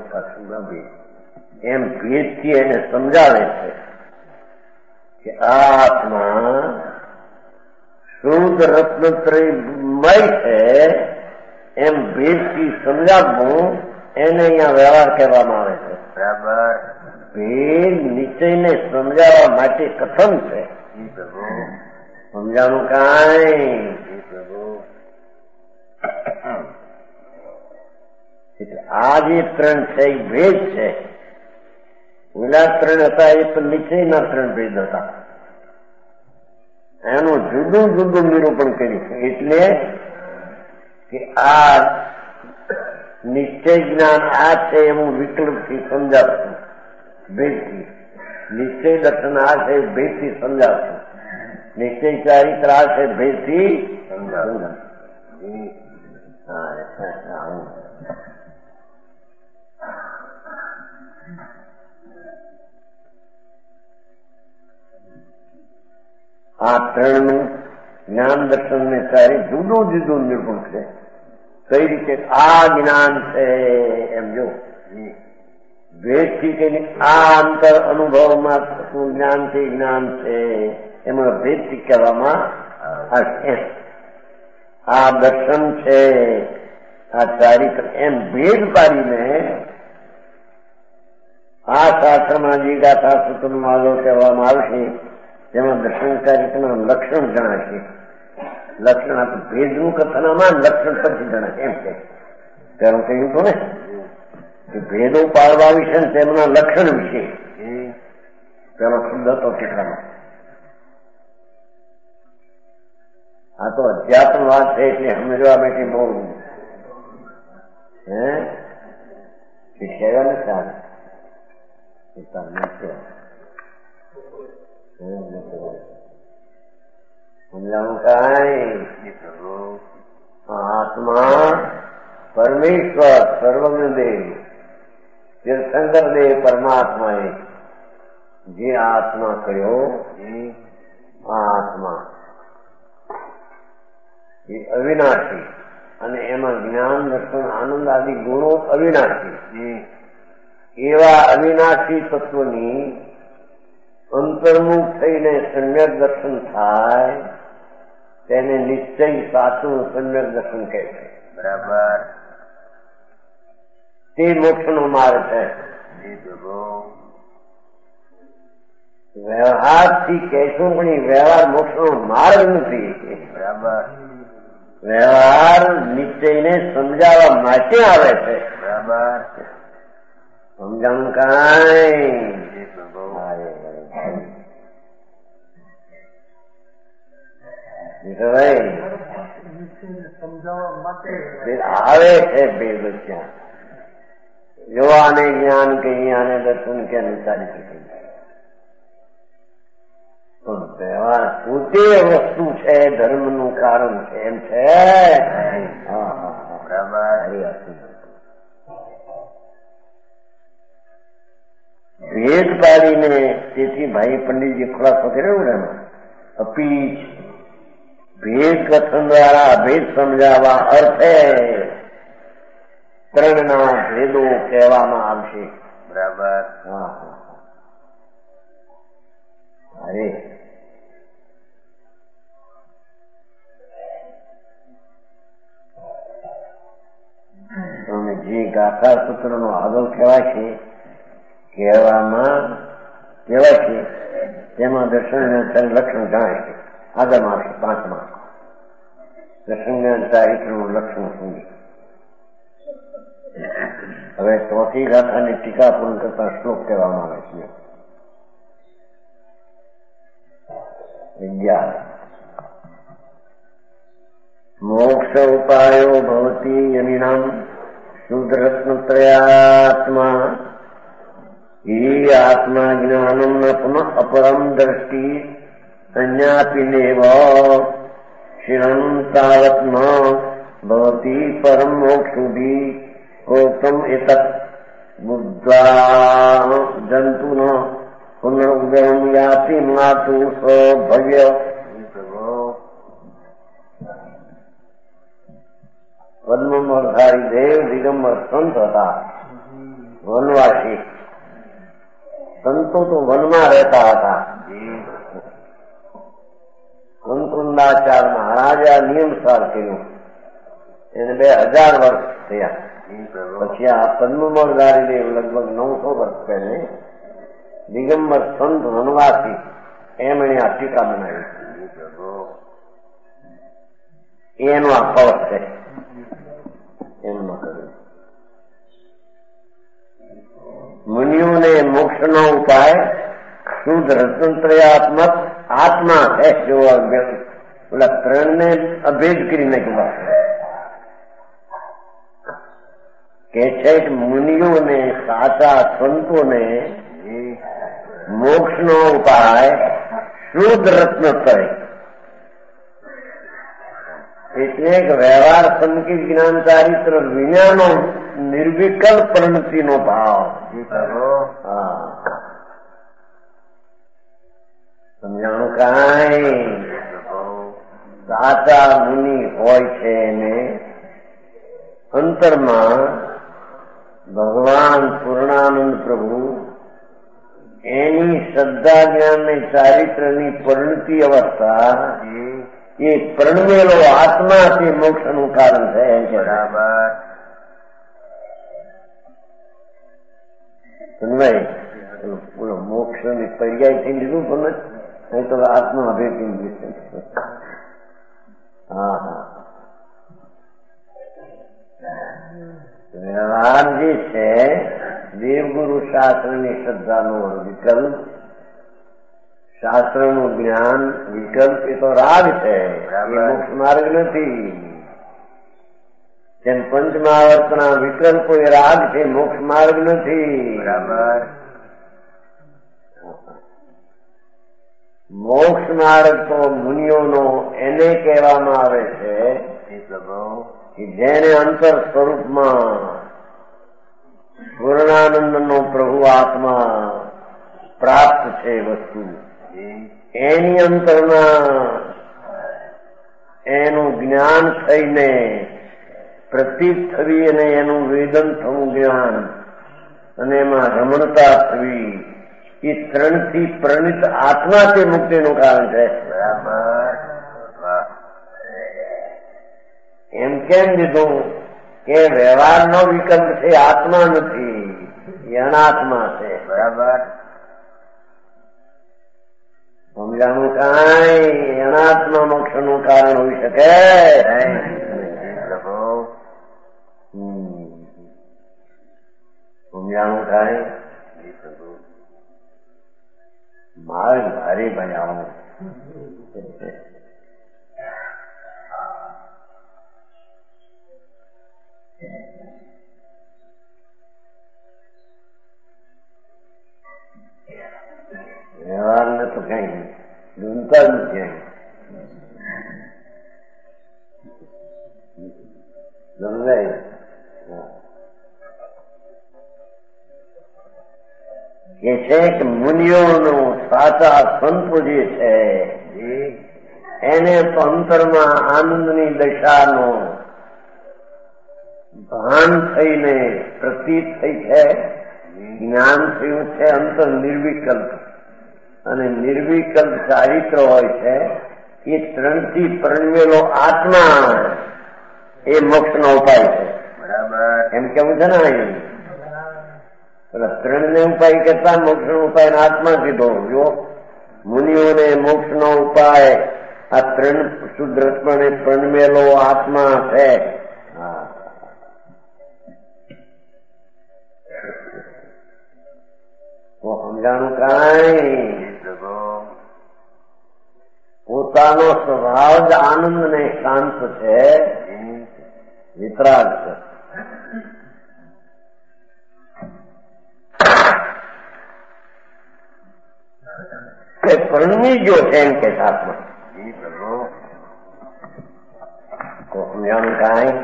Speaker 2: એમ ભેદથી એને સમજાવે છે કે આ આત્મા શુદ્ધ રત્નત્રયમય છે એમ ભેદથી સમજાવવું એને અહીંયા વ્યવહાર કહેવામાં આવે છે. બરાબર. ભેદ નિશ્ચયને સમજાવવા માટે કથન છે. સમજાણું કાંઈ એટલે આ જે ત્રણ છે એ ભેદ છે. ઓલા ત્રણ હતા એ તો નિશ્ચયના ત્રણ ભેદ હતા. એનું જુદું જુદું નિરૂપણ કર્યું. એટલે કે આ નિશ્ચય જ્ઞાન આ છે એવું વિકલ્પથી સમજાવશું. ભેદથી નિશ્ચય દર્શન આ છે ભેદથી સમજાવશું. નિશ્ચય ચારિત્ર આ છે ભેદથી સમજાવશું. આ ત્રણનું જ્ઞાન દર્શન ને સારી જુદું જુદું નિરૂપણ છે. કઈ રીતે આ જ્ઞાન છે એમ જો ભેદથી કે આ અંતર અનુભવમાં થતું જ્ઞાન છે જ્ઞાન છે એમાં ભેદથી કહેવામાં આવશે. આ દર્શન છે આ ચારિત્ર એમ ભેદ પાડીને આ શાસ્ત્રમાં જે ગાથા સૂત્ર માર્ગો કહેવામાં આવશે જેમાં દર્શન ચારિત્રના લક્ષણ જણાશે. લક્ષણ આ ભેદનું કથનમાં લક્ષણ પછી જણાશે એમ છે. પેલું કહ્યું હતું ને કે ભેદો પાડવા વિશે તેમના લક્ષણ વિશે પેલો શબ્દ હતો કેટલામાં. આ તો અધ્યાત્મ વાત છે એટલે સમજવા માટે બહુ શીખ્યા ને સારું સમજાવું કાંઈ. આત્મા પરમેશ્વર સર્વજ્ઞ દેવ તીર્થંકર દેવ પરમાત્માએ જે આત્મા કર્યો આત્મા એ અવિનાશી, અને એમાં જ્ઞાન દર્શન આનંદ આદિ ગુણો અવિનાશી. એવા અવિનાશી તત્વની અંતર્મુખ થઈને સમ્યક દર્શન થાય તેને નિશ્ચય સાચું સમ્યક દર્શન કહે છે. બરાબર. તે મોક્ષનો માર્ગ છે. વ્યવહારથી કહેશું પણ એ વ્યવહાર મોક્ષનો માર્ગ નથી. બરાબર. વ્યવહાર નિશ્ચયને સમજાવવા માટે આવે છે. બરાબર. સમજાણું કાંઈ સમજાવવા માટે આવે છે. બે બચ્યા જો આને જ્ઞાન કહીએ, આને દર્શન કે ચાલી શકે, પણ વ્યવહાર પોતે વસ્તુ છે, ધર્મનું કારણ છે. એમ છે. ભેદ પાડીને, તેથી ભાઈ પંડિતજી ખુલાસો કર્યો ને, અપીચ ભેદ કથન દ્વારા ભેદ સમજાવવા અર્થે ત્રણના ભેદો કહેવામાં આવશે. બરાબર. અરે જે ગાથા સૂત્રનો આગળ કહેવાય છે, તેમાં દર્શન લક્ષણ જણાય છે. આગળમાં આવશે 5માં દર્શન ચારિત્રનું લક્ષણ સમજી. હવે ચોથી ગાથાની ટીકા પૂર્ણ કરતા શ્લોક કહેવામાં આવે છે. 11 મોક્ષ ઉપાયો ભવતી યમિનામ શુદ્ધરત્નત્રયાત્મા हि आत्मा ज्ञानम न पुनः अपरम दृष्टि संज्ञापिनेव शिरं तावत् न भवति परम मोक्षुभि प्रोक्तम एतत् बुद्ध्वा जन्तुन पुनरुदयं याति मातु सौभाग्य. વનમંગળધારી દેવ દિગંબર સંત હતા, વનવાસી સંતો તો વનમાં રહેતા હતા. સંતૃંદાચાર મહારાજે આ નિયમ સાર કર્યું. એને 2000 વર્ષ થયા. પછી આ પદ્મમળધારી દેવ લગભગ 900 વર્ષ પહેલે દિગંબર સંત વનવાસી એમ એને આ ટીકા બનાવી. એનો આ પવત છે. એમમાં કર્યું મુનિઓને મોક્ષનો ઉપાય શુદ્ધ રત્નત્રયાત્મક આત્મા છે. જો ઓલા ત્રણને અભેદ કરી નાખ્યું કે છે કે મુનિઓને સાચા સંતોને મોક્ષનો ઉપાય શુદ્ધ રત્નત્રય એટલે કે વ્યવહાર સંકિત જ્ઞાન ચારિત્ર વિજ્ઞાનો નિર્વિકલ્પ પ્રણતિનો ભાવ. સમજાણું કાંઈ? સાચા મુનિ હોય છે એને અંતરમાં ભગવાન પૂર્ણાનંદ પ્રભુ એની શ્રદ્ધા જ્ઞાન ને ચારિત્રની પરિણતિ અવસ્થા એ પરણવેલો આત્મા તે મોક્ષનું કારણ છે. બરાબર. બોલો મોક્ષ ની પર્યાય થઈ લીધું પણ નહીં તો આત્મા ભેટી. હા હા. વ્યવહાર જે છે દેવગુરુ શાસ્ત્રની શ્રદ્ધાનો વિકલ્પ, શાસ્ત્રનું જ્ઞાન વિકલ્પ એ તો રાગ છે, એ મોક્ષ માર્ગ નથી. જેમ પંચમહાવર્તના વિકલ્પો એ રાગ છે, મોક્ષ માર્ગ નથી. બરાબર. મોક્ષ માર્ગ તો મુનિઓનો એને કહેવામાં આવે છે કે જેને અંતર સ્વરૂપમાં પૂર્ણાનંદનો પ્રભુ આત્મા પ્રાપ્ત છે વસ્તુ, એની અંતરમાં એનું જ્ઞાન થઈને પ્રતીત થવી અને એનું વેદન થવું જ્ઞાન અને એમાં રમણતા થવી, એ ત્રણથી પ્રણિત આત્મા તે મુક્તિનું કારણ છે. એમ કેમ દીધું કે વ્યવહારનો વિકલ્પ છે, આત્મા નથી, એ અનાત્મા છે. બરાબર સમજાણું? કાંઈ અનાત્મા મોક્ષનું કારણ હોઈ શકે? સમજાણું? કાંઈ મારે ભારી બનાવું. વ્યવહારને તો કઈ ગમતા જ નથી. સમજાય? એ છે કે મુનિઓનો સાચા સંતો જે છે એને તો અંતરમાં આનંદની દશાનો ભાન થઈને પ્રતીત થઈ છે, જ્ઞાન થયું છે. અંતર નિર્વિકલ્પ અને નિર્વિકલ્પ ચારિત્ર હોય છે. એ ત્રણથી પરણવેલો આત્મા એ મોક્ષનો ઉપાય છે. બરાબર એમ કેવું છે ને? ત્રણને ઉપાય કરતા મોક્ષનો ઉપાય આત્મા કીધો. જો મુનિઓને મોક્ષનો ઉપાય આ ત્રણ શુદ્ધપણે પરણવેલો આત્મા છે. સમજાણું? કાંઈ પોતાનો સ્વભાવ જ આનંદ ને શાંત છે, વિતરાગ છે. પરણવી ગયો છે એમ કે આત્મા. તો સમજાણું? કાંઈ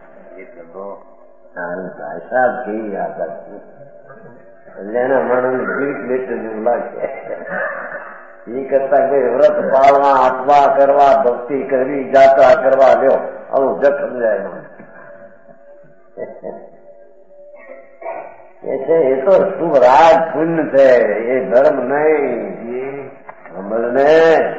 Speaker 2: સાહેબ કેવી યાદ એના માણસ ગીત બેઠે જેવું લાગે. એ કરતા કોઈ વ્રત પાળવા, આપવા કરવા, ભક્તિ કરવી, જાત્રા કરવા લ્યો, આવું જગ સમજાય. એ છે એ તો શુભ રાગ પુણ્ય છે, એ ધર્મ નહીં. સમજને?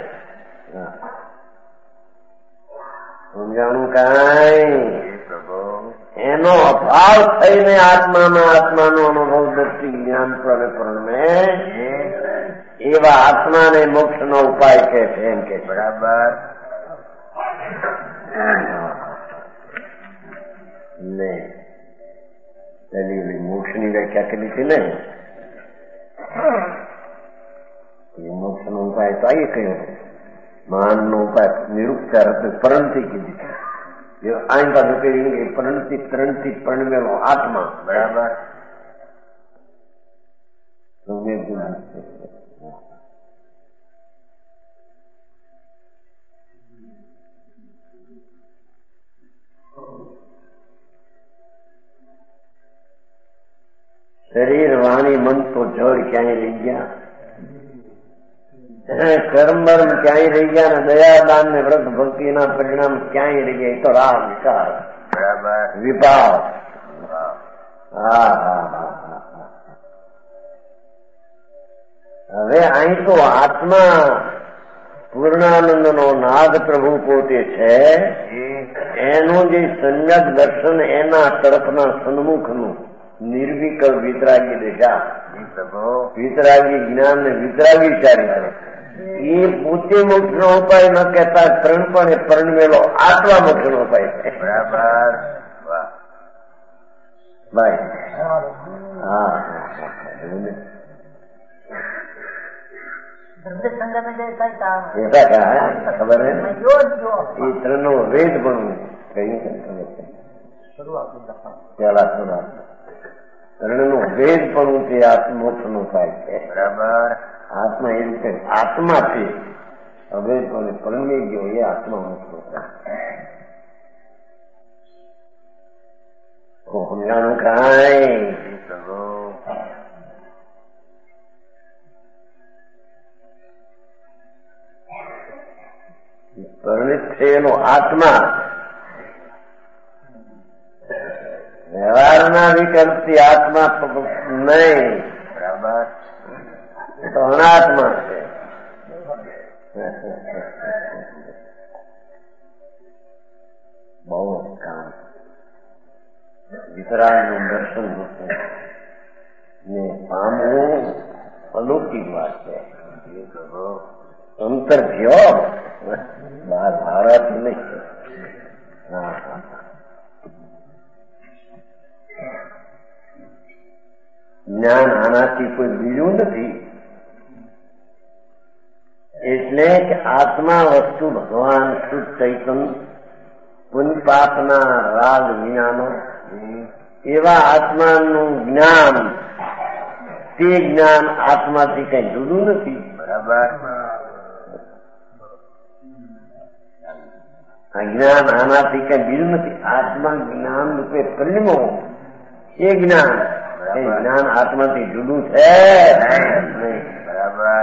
Speaker 2: સમજાણું? કાંઈ એનો અભાવ થઈને આત્માનો અનુભવ દર્શિ જ્ઞાન પ્રણમે એવા આત્માને મોક્ષનો ઉપાય કે છે એમ કે. બરાબર ને પેલી મોક્ષની વ્યાખ્યા કરી હતી ને, એ મોક્ષનો ઉપાય તો આવી કયો માનનો ઉપાય નિરુપચાર પરણથી કીધી. આઈ બાજુ કહ્યું ત્રણથી પરણવેલો આત્મા. બરાબર શરીર, વાણી, મન તો જળ ક્યાંય રહી ગયા, કર્મ બર્મ ક્યાંય રહી ગયા, ને દયાદાન ને વ્રત ભક્તિના પરિણામ ક્યાંય રહી ગયા. તો રાગ વિકાર. બરાબર વિભાવ. હવે અહીં તો આત્મા પૂર્ણાનંદનો નાદ પ્રભુ પોતે છે. એનું જે સમ્યક દર્શન એના તરફના સન્મુખનું નિર્વિકલ્પ વિતરાગી દિશા, વિતરાગી જ્ઞાન ને વિતરાગી ચારિત્ર, એ પોતે મોક્ષનો ઉપાય ન કહેતા ત્રણપણે પરણવેલો આત્મા મોક્ષનો ઉપાય છે. બરાબર ભાઈ? હા ખબર હે? એ ત્રણનો વેદ પણ કઈ ખબર છે? પેલા ત્રણનો વેદ પણ તે મોક્ષનો ઉપાય છે. બરાબર આત્મા એ રીતે આત્માથી અવેદ પણ પરમી ગયો, એ આત્મા મોક્ષનો ઉપાય. સમજાણું? કાંઈ છે એનો આત્મા વ્યવહારના વિકલ્પથી આત્મા નહીં, બરાબર, તો અનાત્મા છે. બહુ કામ વિતરાગનું દર્શન ને પામવું અલૌકિક વાત છે. અંતર થયો બહાર ભારત નહીં. જ્ઞાન આનાથી કોઈ બીજું નથી. એટલે કે આત્મા વસ્તુ ભગવાન શુદ્ધ ચૈતન્ય પુન પાપના રાગ વિનાનો એવા આત્માનું જ્ઞાન, તે જ્ઞાન આત્માથી કઈ જુદું નથી. બરાબર. આ જ્ઞાન આનાથી કઈ બીજું નથી. આત્મા જ્ઞાન રૂપે પરિણમો એ જ્ઞાન, એ જ્ઞાન આત્માથી જુદું છે નહીં. બરાબર.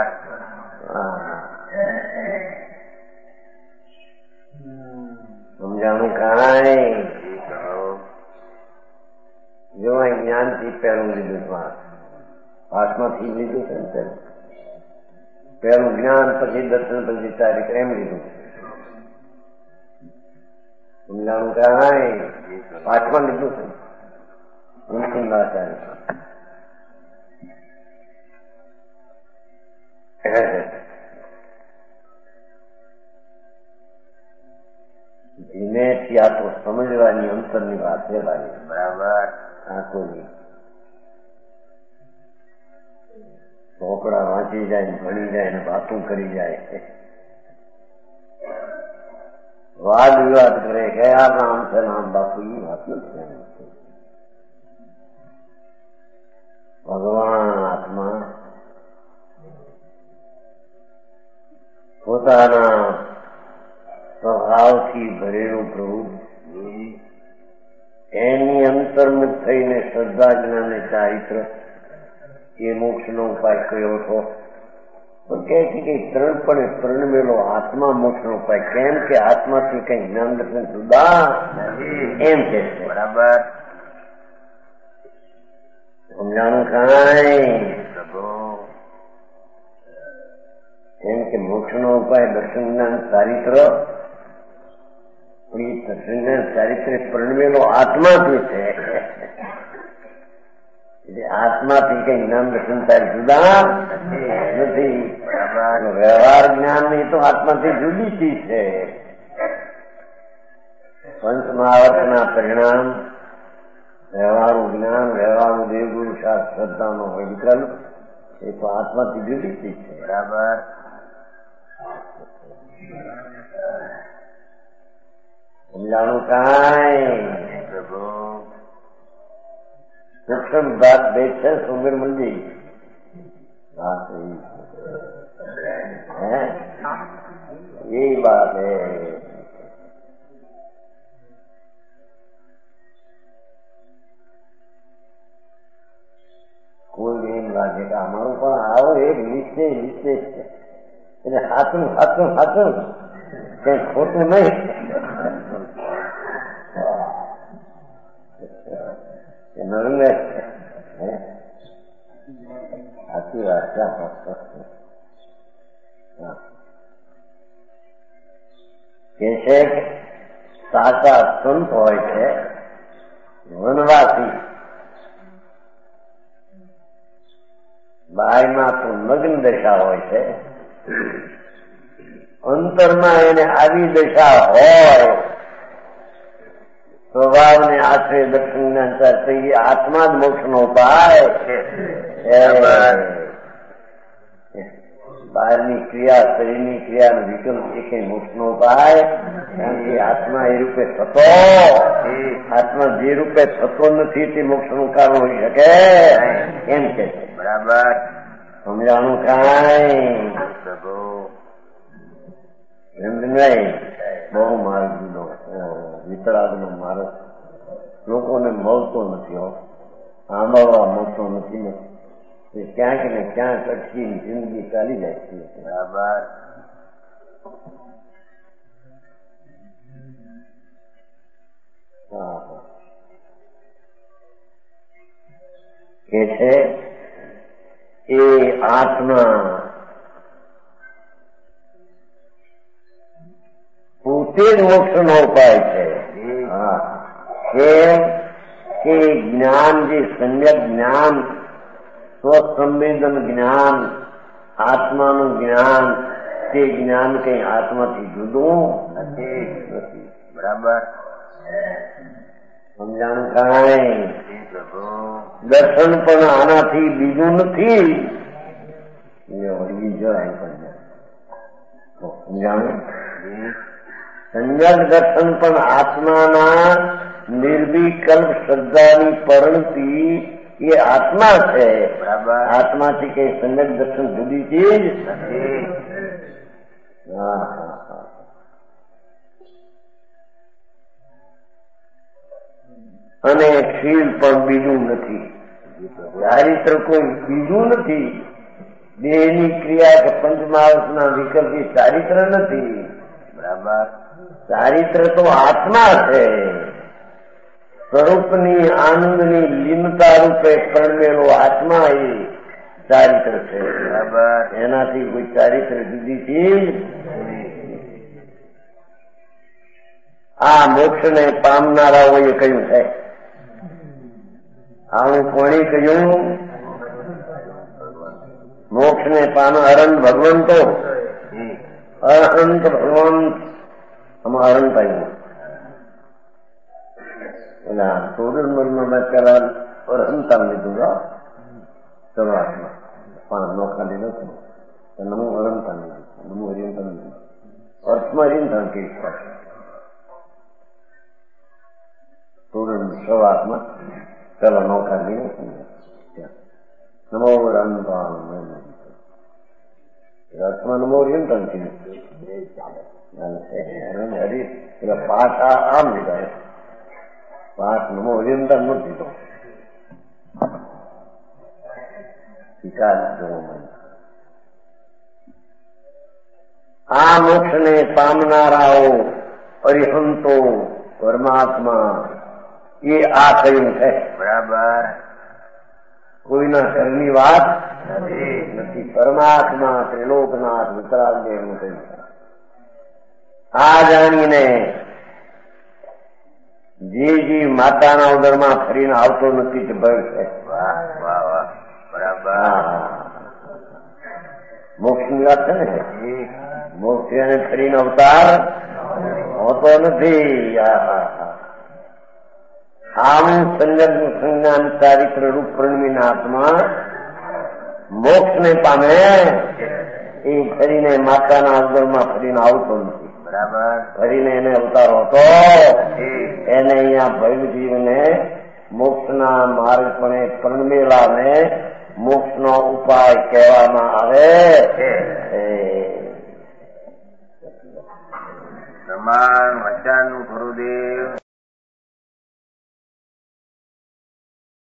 Speaker 2: સમજાણું કાંઈ જો જ્ઞાનથી પહેલું લીધું, આત્માથી લીધું છે ને, પહેલું જ્ઞાન પછી દર્શન પછી તારીખ એમ લીધું. સમજાણું કાંઈ આત્મા લીધું છે. ધીમેથી આ તો સમજવાની અંતરની વાત છે ભાઈ. બરાબર. આંખોની ચોપડા વાંચી જાય, ભણી જાય ને વાતું કરી જાય, વાદ વિવાદ કરે કે આ નામ છે નામ બાપુ, એ વાત નથી. ભગવાન આત્મા પોતાના સ્વભાવથી ભરેલું પ્રભુ એની અંતર્મુખ થઈને શ્રદ્ધા જ્ઞાન અને ચારિત્ર એ મોક્ષનો ઉપાય કર્યો હતો. પણ કહે છે કે ત્રણપણે પરણમેલો આત્મા મોક્ષનો ઉપાય. કેમ કે આત્માથી કઈ જ્ઞાન દર્શન જુદા એમ કે છે. બરાબર. સમજાણું કાંઈ એમ કે મોક્ષનો ઉપાય દર્શન જ્ઞાન ચારિત્ર, પણ એ દર્શન જ્ઞાન ચારિત્ર પરણવેલો આત્માથી છે. એટલે આત્માથી કઈ જ્ઞાન દર્શન ચારિત્ર જુદા નથી. વ્યવહાર જ્ઞાન ની તો આત્માથી જુદી ચીજ છે. પંચ મહાવર્તના પરિણામ વ્યવહારનું જ્ઞાન, વ્યવહારનું દેવગુરુ શાસ્ત્ર શ્રદ્ધાનો વિકલ્પ એ તો આત્માથી જુદી ચીજ છે. બરાબર. સમજાણું કાંઈ સૂક્ષ્મ બાત બે છે. સુંદર મંદી વાત એ બાત હે. કોઈ એમ લાગે કે અમારું પણ આવો એક નિશ્ચય એટલે હાથું હાથું હાથું કઈ ખોટું નહીં. સાચી વાત કે છે કે સાચા સંત હોય છે વનવાસી, બાયમાં તો નગ્ન દશા હોય છે, અંતરમાં એને આવી દશા હોય, સ્વભાવને આશ્રય દર્શન જ્ઞાન આત્મા જ મોક્ષનો ઉપાય છે. બહારની ક્રિયા, શરીરની ક્રિયા વિકલ્પ એ કઈ મોક્ષનો ઉપાય કારણ કે આત્મા એ રૂપે થતો, આત્મા જે રૂપે થતો નથી તે મોક્ષનું કારણ હોઈ શકે એમ કે છે. બરાબર. સમજાણું કાંઈ એમ નહીં. બહુ માર્ગ જુદો વિતરાગનો માર્ગ લોકોને મળતો નથી. સાંભળવા મળતો નથી ને ક્યાંક ને ક્યાંક અટકી જિંદગી ચાલી જાય છે. બરાબર. કે છે એ આત્મા પોતે જ મોક્ષનો ઉપાય છે. કેમ કે જ્ઞાન જે સમ્યક જ્ઞાન, સ્વસંવેદન જ્ઞાન, આત્માનું જ્ઞાન, તે જ્ઞાન કઈ આત્માથી જુદું નથી.
Speaker 1: બરાબર
Speaker 2: સમજાણ કાંઈ દર્શન પણ આનાથી બીજું નથી. સમજાણું? સંજ્ઞાન દર્શન પણ આત્માના નિર્વિકલ્પ શ્રદ્ધાની પરિણતિ એ આત્મા છે. આત્માથી કઈ સંજ્ઞાન દર્શન જુદી ચીજ નથી. અને શીલ પણ બીજું નથી, ચારિત્ર કોઈ બીજું નથી. દેહની ક્રિયા કે પંચમહાભૂતના વિકલ્પ ચારિત્ર નથી.
Speaker 1: બરાબર
Speaker 2: ચારિત્ર તો આત્મા છે. સ્વરૂપની આનંદની લીનતા રૂપે પરણેલો આત્મા એ ચારિત્ર છે.
Speaker 1: બરાબર
Speaker 2: એનાથી કોઈ ચારિત્ર જુદી ચીજ. આ મોક્ષને પામનારાઓએ કહ્યું છે. આવું કોણે કહ્યું? મોક્ષને પામ અરંત ભગવંતો, અરંત ભગવંત આમાં અરંત આવ્યું. એટલે ટોરલમાં મેં પેલા અરહંતા લીધું શરૂઆતમાં 5 નોખા લીધો છે. નમું અરંતા લીધું, નમું હરિયંતા લીધું. અર્થમાં હરિયંતા કે ટોરલ શરૂઆતમાં પેલા નોખા લીધો છે. નમો અરંતા અર્થમાં નમો હરિયંતા કીધું. પાઠ આમ લીધા, પાઠ નમો હરિયંતા નથી દીધો. આ મોક્ષને પામનારાઓ અરિહંતો પરમાત્મા એ આ કહ્યું છે.
Speaker 1: બરાબર
Speaker 2: કોઈના ઘરની વાત નથી. પરમાત્મા ત્રિલોકનાથ વિતરાગદેવનું કહ્યું. આ જાણીને જે જીવ માતાના ઉદરમાં ફરીને આવતો નથી તે ભય છે.
Speaker 1: બરાબર
Speaker 2: મોક્ષની વાત છે ને. મોક્ષ એને ફરીને અવતાર હોતો નથી. આવું સંજ્ઞાન ચારિત્ર રૂપ પ્રણવીના આત્મા મોક્ષને પામે એ ફરીને માતાના ઉદરમાં ફરીને આવતો નથી.
Speaker 1: બરાબર
Speaker 2: ફરીને એને અવતાર હોતો. એને અહીંયા ભૈવજીવને મોક્ષના માર્ગપણે પરણમેલાને મોક્ષનો ઉપાય કહેવામાં આવે.
Speaker 1: પ્રમાણ વચન ગુરુદેવ